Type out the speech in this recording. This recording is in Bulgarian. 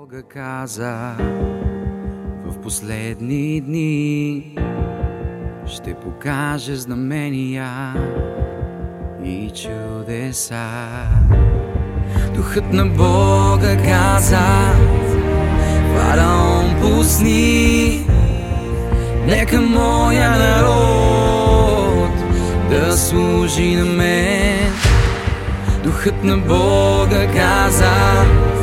Бога каза в последни дни ще покаже знамения и чудеса. Духът на Бога каза: Фараон, пусни, нека моя народ да служи на мен. Духът на Бога каза: